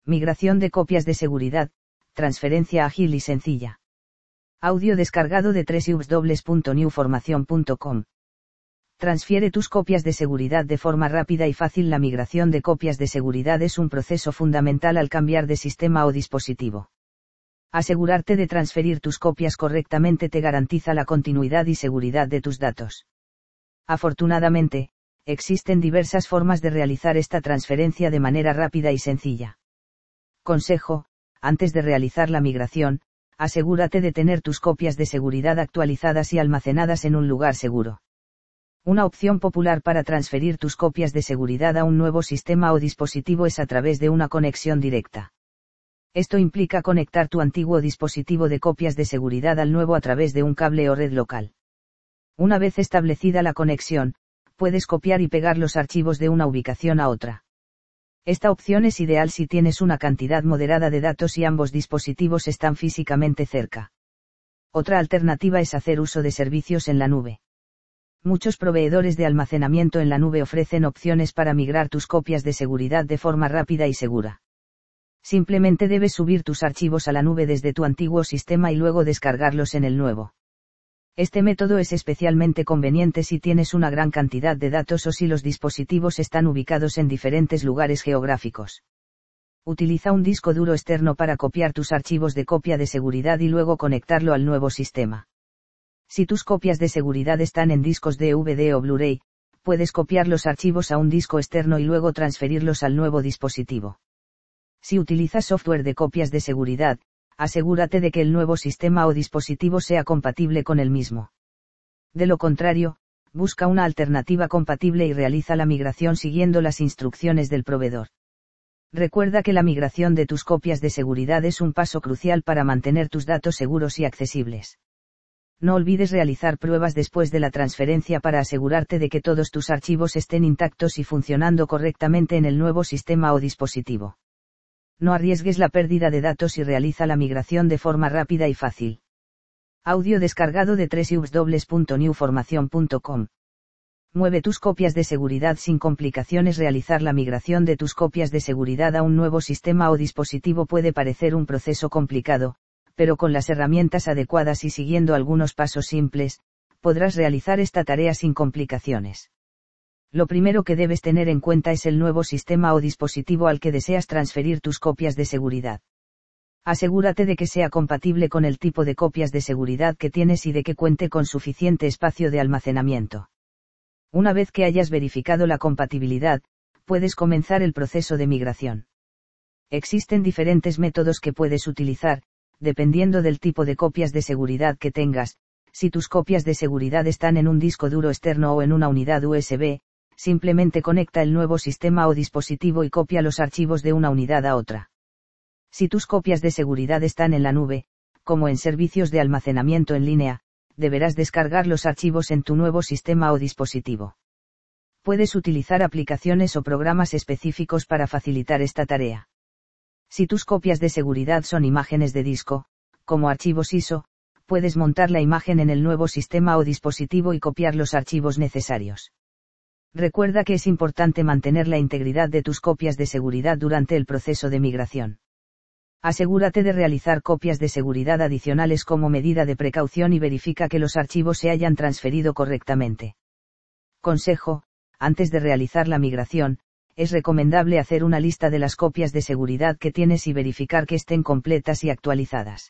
Migración de copias de seguridad, transferencia ágil y sencilla. Audio descargado de www.newformation.com. Transfiere tus copias de seguridad de forma rápida y fácil. La migración de copias de seguridad es un proceso fundamental al cambiar de sistema o dispositivo. Asegurarte de transferir tus copias correctamente te garantiza la continuidad y seguridad de tus datos. Afortunadamente, existen diversas formas de realizar esta transferencia de manera rápida y sencilla. Consejo: antes de realizar la migración, asegúrate de tener tus copias de seguridad actualizadas y almacenadas en un lugar seguro. Una opción popular para transferir tus copias de seguridad a un nuevo sistema o dispositivo es a través de una conexión directa. Esto implica conectar tu antiguo dispositivo de copias de seguridad al nuevo a través de un cable o red local. Una vez establecida la conexión, puedes copiar y pegar los archivos de una ubicación a otra. Esta opción es ideal si tienes una cantidad moderada de datos y ambos dispositivos están físicamente cerca. Otra alternativa es hacer uso de servicios en la nube. Muchos proveedores de almacenamiento en la nube ofrecen opciones para migrar tus copias de seguridad de forma rápida y segura. Simplemente debes subir tus archivos a la nube desde tu antiguo sistema y luego descargarlos en el nuevo. Este método es especialmente conveniente si tienes una gran cantidad de datos o si los dispositivos están ubicados en diferentes lugares geográficos. Utiliza un disco duro externo para copiar tus archivos de copia de seguridad y luego conectarlo al nuevo sistema. Si tus copias de seguridad están en discos DVD o Blu-ray, puedes copiar los archivos a un disco externo y luego transferirlos al nuevo dispositivo. Si utilizas software de copias de seguridad, asegúrate de que el nuevo sistema o dispositivo sea compatible con el mismo. De lo contrario, busca una alternativa compatible y realiza la migración siguiendo las instrucciones del proveedor. Recuerda que la migración de tus copias de seguridad es un paso crucial para mantener tus datos seguros y accesibles. No olvides realizar pruebas después de la transferencia para asegurarte de que todos tus archivos estén intactos y funcionando correctamente en el nuevo sistema o dispositivo. No arriesgues la pérdida de datos y realiza la migración de forma rápida y fácil. Audio descargado de www.newformation.com. Mueve tus copias de seguridad sin complicaciones. Realizar la migración de tus copias de seguridad a un nuevo sistema o dispositivo puede parecer un proceso complicado, pero con las herramientas adecuadas y siguiendo algunos pasos simples, podrás realizar esta tarea sin complicaciones. Lo primero que debes tener en cuenta es el nuevo sistema o dispositivo al que deseas transferir tus copias de seguridad. Asegúrate de que sea compatible con el tipo de copias de seguridad que tienes y de que cuente con suficiente espacio de almacenamiento. Una vez que hayas verificado la compatibilidad, puedes comenzar el proceso de migración. Existen diferentes métodos que puedes utilizar, dependiendo del tipo de copias de seguridad que tengas. Si tus copias de seguridad están en un disco duro externo o en una unidad USB, simplemente conecta el nuevo sistema o dispositivo y copia los archivos de una unidad a otra. Si tus copias de seguridad están en la nube, como en servicios de almacenamiento en línea, deberás descargar los archivos en tu nuevo sistema o dispositivo. Puedes utilizar aplicaciones o programas específicos para facilitar esta tarea. Si tus copias de seguridad son imágenes de disco, como archivos ISO, puedes montar la imagen en el nuevo sistema o dispositivo y copiar los archivos necesarios. Recuerda que es importante mantener la integridad de tus copias de seguridad durante el proceso de migración. Asegúrate de realizar copias de seguridad adicionales como medida de precaución y verifica que los archivos se hayan transferido correctamente. Consejo: antes de realizar la migración, es recomendable hacer una lista de las copias de seguridad que tienes y verificar que estén completas y actualizadas.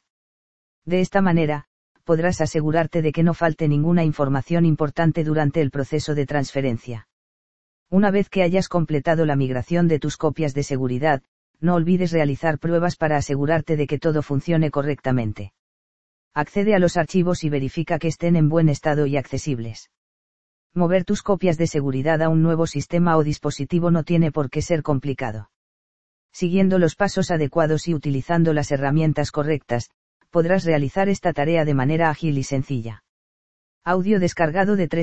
De esta manera, podrás asegurarte de que no falte ninguna información importante durante el proceso de transferencia. Una vez que hayas completado la migración de tus copias de seguridad, no olvides realizar pruebas para asegurarte de que todo funcione correctamente. Accede a los archivos y verifica que estén en buen estado y accesibles. Mover tus copias de seguridad a un nuevo sistema o dispositivo no tiene por qué ser complicado. Siguiendo los pasos adecuados y utilizando las herramientas correctas, podrás realizar esta tarea de manera ágil y sencilla. Audio descargado de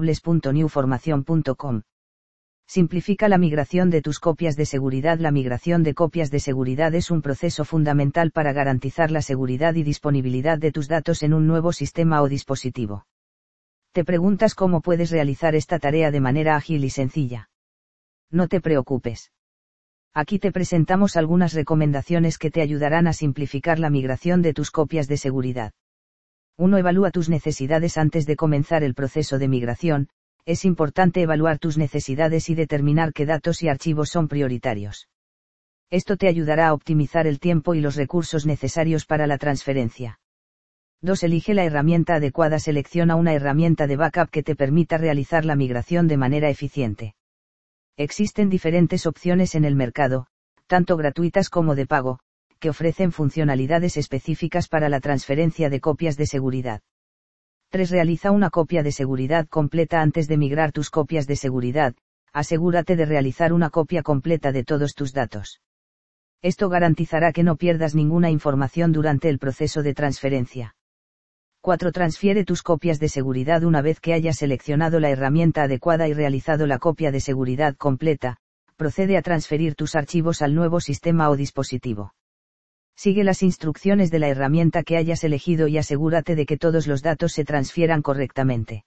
www.newformation.com. Simplifica la migración de tus copias de seguridad. La migración de copias de seguridad es un proceso fundamental para garantizar la seguridad y disponibilidad de tus datos en un nuevo sistema o dispositivo. ¿Te preguntas cómo puedes realizar esta tarea de manera ágil y sencilla? No te preocupes. Aquí te presentamos algunas recomendaciones que te ayudarán a simplificar la migración de tus copias de seguridad. 1. Evalúa tus necesidades antes de comenzar el proceso de migración. Es importante evaluar tus necesidades y determinar qué datos y archivos son prioritarios. Esto te ayudará a optimizar el tiempo y los recursos necesarios para la transferencia. 2. Elige la herramienta adecuada. Selecciona una herramienta de backup que te permita realizar la migración de manera eficiente. Existen diferentes opciones en el mercado, tanto gratuitas como de pago, que ofrecen funcionalidades específicas para la transferencia de copias de seguridad. 3. Realiza una copia de seguridad completa antes de migrar tus copias de seguridad. Asegúrate de realizar una copia completa de todos tus datos. Esto garantizará que no pierdas ninguna información durante el proceso de transferencia. 4. Transfiere tus copias de seguridad una vez que hayas seleccionado la herramienta adecuada y realizado la copia de seguridad completa. Procede a transferir tus archivos al nuevo sistema o dispositivo. Sigue las instrucciones de la herramienta que hayas elegido y asegúrate de que todos los datos se transfieran correctamente.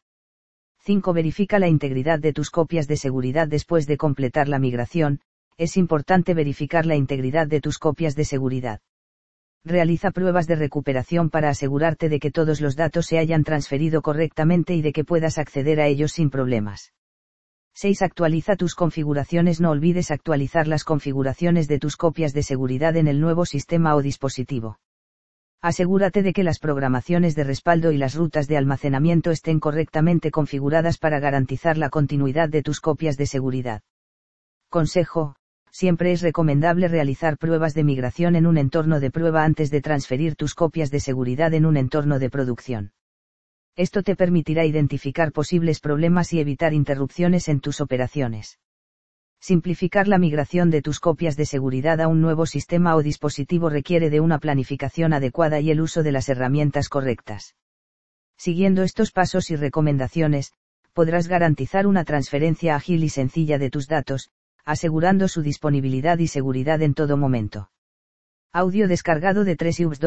5. Verifica la integridad de tus copias de seguridad después de completar la migración. Es importante verificar la integridad de tus copias de seguridad. Realiza pruebas de recuperación para asegurarte de que todos los datos se hayan transferido correctamente y de que puedas acceder a ellos sin problemas. 6. Actualiza tus configuraciones. No olvides actualizar las configuraciones de tus copias de seguridad en el nuevo sistema o dispositivo. Asegúrate de que las programaciones de respaldo y las rutas de almacenamiento estén correctamente configuradas para garantizar la continuidad de tus copias de seguridad. Consejo: siempre es recomendable realizar pruebas de migración en un entorno de prueba antes de transferir tus copias de seguridad en un entorno de producción. Esto te permitirá identificar posibles problemas y evitar interrupciones en tus operaciones. Simplificar la migración de tus copias de seguridad a un nuevo sistema o dispositivo requiere de una planificación adecuada y el uso de las herramientas correctas. Siguiendo estos pasos y recomendaciones, podrás garantizar una transferencia ágil y sencilla de tus datos, asegurando su disponibilidad y seguridad en todo momento. Audio descargado de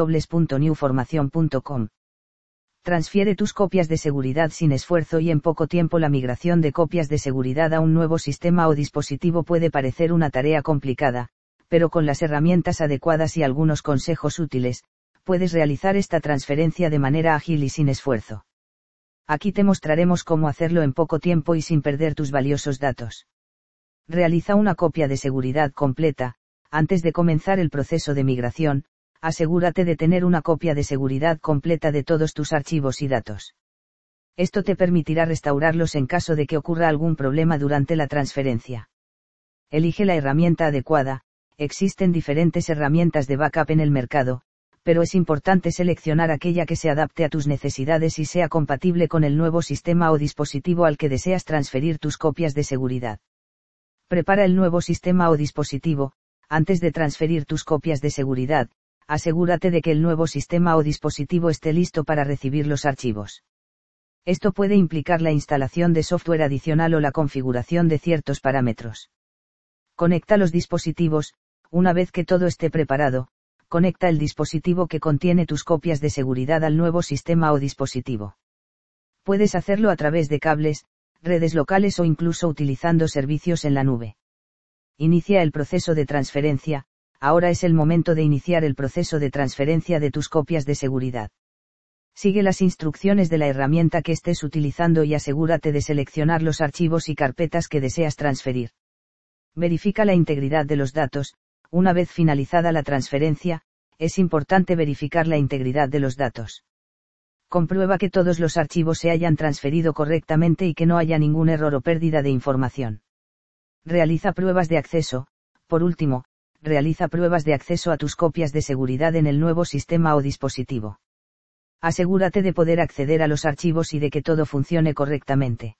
www.newformation.com. Transfiere tus copias de seguridad sin esfuerzo y en poco tiempo. La migración de copias de seguridad a un nuevo sistema o dispositivo puede parecer una tarea complicada, pero con las herramientas adecuadas y algunos consejos útiles, puedes realizar esta transferencia de manera ágil y sin esfuerzo. Aquí te mostraremos cómo hacerlo en poco tiempo y sin perder tus valiosos datos. Realiza una copia de seguridad completa. Antes de comenzar el proceso de migración, asegúrate de tener una copia de seguridad completa de todos tus archivos y datos. Esto te permitirá restaurarlos en caso de que ocurra algún problema durante la transferencia. Elige la herramienta adecuada. Existen diferentes herramientas de backup en el mercado, pero es importante seleccionar aquella que se adapte a tus necesidades y sea compatible con el nuevo sistema o dispositivo al que deseas transferir tus copias de seguridad. Prepara el nuevo sistema o dispositivo. Antes de transferir tus copias de seguridad, asegúrate de que el nuevo sistema o dispositivo esté listo para recibir los archivos. Esto puede implicar la instalación de software adicional o la configuración de ciertos parámetros. Conecta los dispositivos. Una vez que todo esté preparado, conecta el dispositivo que contiene tus copias de seguridad al nuevo sistema o dispositivo. Puedes hacerlo a través de cables, redes locales o incluso utilizando servicios en la nube. Inicia el proceso de transferencia. Ahora es el momento de iniciar el proceso de transferencia de tus copias de seguridad. Sigue las instrucciones de la herramienta que estés utilizando y asegúrate de seleccionar los archivos y carpetas que deseas transferir. Verifica la integridad de los datos. Una vez finalizada la transferencia, es importante verificar la integridad de los datos. Comprueba que todos los archivos se hayan transferido correctamente y que no haya ningún error o pérdida de información. Realiza pruebas de acceso. Por último, realiza pruebas de acceso a tus copias de seguridad en el nuevo sistema o dispositivo. Asegúrate de poder acceder a los archivos y de que todo funcione correctamente.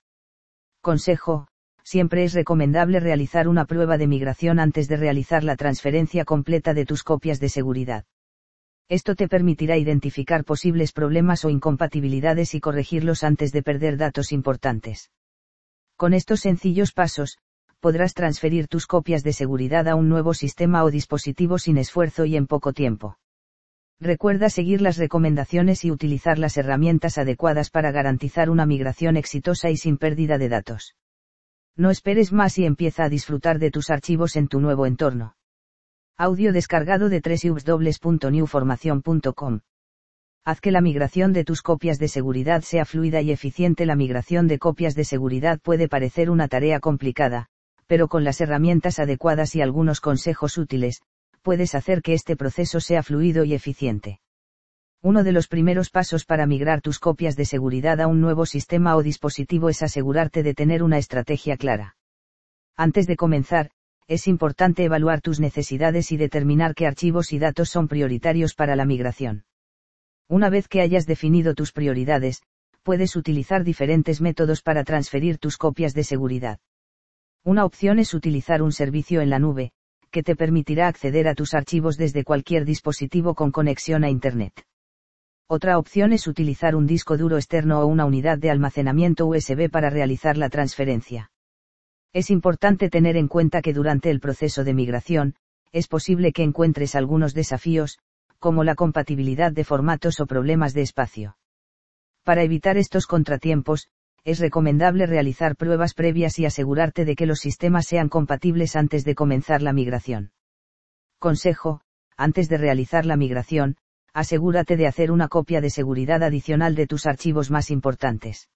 Consejo: siempre es recomendable realizar una prueba de migración antes de realizar la transferencia completa de tus copias de seguridad. Esto te permitirá identificar posibles problemas o incompatibilidades y corregirlos antes de perder datos importantes. Con estos sencillos pasos, podrás transferir tus copias de seguridad a un nuevo sistema o dispositivo sin esfuerzo y en poco tiempo. Recuerda seguir las recomendaciones y utilizar las herramientas adecuadas para garantizar una migración exitosa y sin pérdida de datos. No esperes más y empieza a disfrutar de tus archivos en tu nuevo entorno. Audio descargado de www.newformacion.com. Haz que la migración de tus copias de seguridad sea fluida y eficiente. La migración de copias de seguridad puede parecer una tarea complicada, pero con las herramientas adecuadas y algunos consejos útiles, puedes hacer que este proceso sea fluido y eficiente. Uno de los primeros pasos para migrar tus copias de seguridad a un nuevo sistema o dispositivo es asegurarte de tener una estrategia clara. Antes de comenzar, es importante evaluar tus necesidades y determinar qué archivos y datos son prioritarios para la migración. Una vez que hayas definido tus prioridades, puedes utilizar diferentes métodos para transferir tus copias de seguridad. Una opción es utilizar un servicio en la nube, que te permitirá acceder a tus archivos desde cualquier dispositivo con conexión a Internet. Otra opción es utilizar un disco duro externo o una unidad de almacenamiento USB para realizar la transferencia. Es importante tener en cuenta que durante el proceso de migración, es posible que encuentres algunos desafíos, como la compatibilidad de formatos o problemas de espacio. Para evitar estos contratiempos, es recomendable realizar pruebas previas y asegurarte de que los sistemas sean compatibles antes de comenzar la migración. Consejo: antes de realizar la migración, asegúrate de hacer una copia de seguridad adicional de tus archivos más importantes.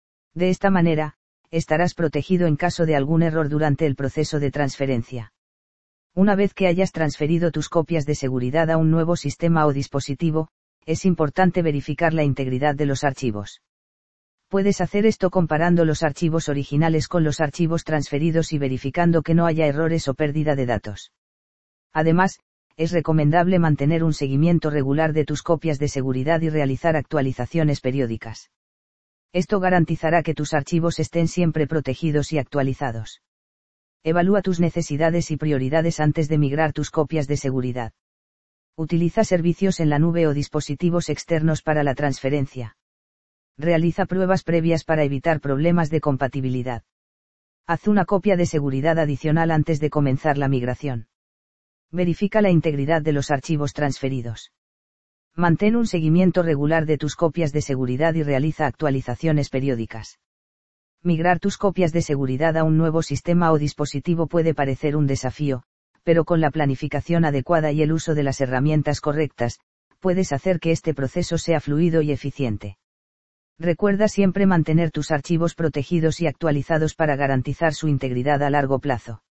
De esta manera, estarás protegido en caso de algún error durante el proceso de transferencia. Una vez que hayas transferido tus copias de seguridad a un nuevo sistema o dispositivo, es importante verificar la integridad de los archivos. Puedes hacer esto comparando los archivos originales con los archivos transferidos y verificando que no haya errores o pérdida de datos. Además, es recomendable mantener un seguimiento regular de tus copias de seguridad y realizar actualizaciones periódicas. Esto garantizará que tus archivos estén siempre protegidos y actualizados. Evalúa tus necesidades y prioridades antes de migrar tus copias de seguridad. Utiliza servicios en la nube o dispositivos externos para la transferencia. Realiza pruebas previas para evitar problemas de compatibilidad. Haz una copia de seguridad adicional antes de comenzar la migración. Verifica la integridad de los archivos transferidos. Mantén un seguimiento regular de tus copias de seguridad y realiza actualizaciones periódicas. Migrar tus copias de seguridad a un nuevo sistema o dispositivo puede parecer un desafío, pero con la planificación adecuada y el uso de las herramientas correctas, puedes hacer que este proceso sea fluido y eficiente. Recuerda siempre mantener tus archivos protegidos y actualizados para garantizar su integridad a largo plazo.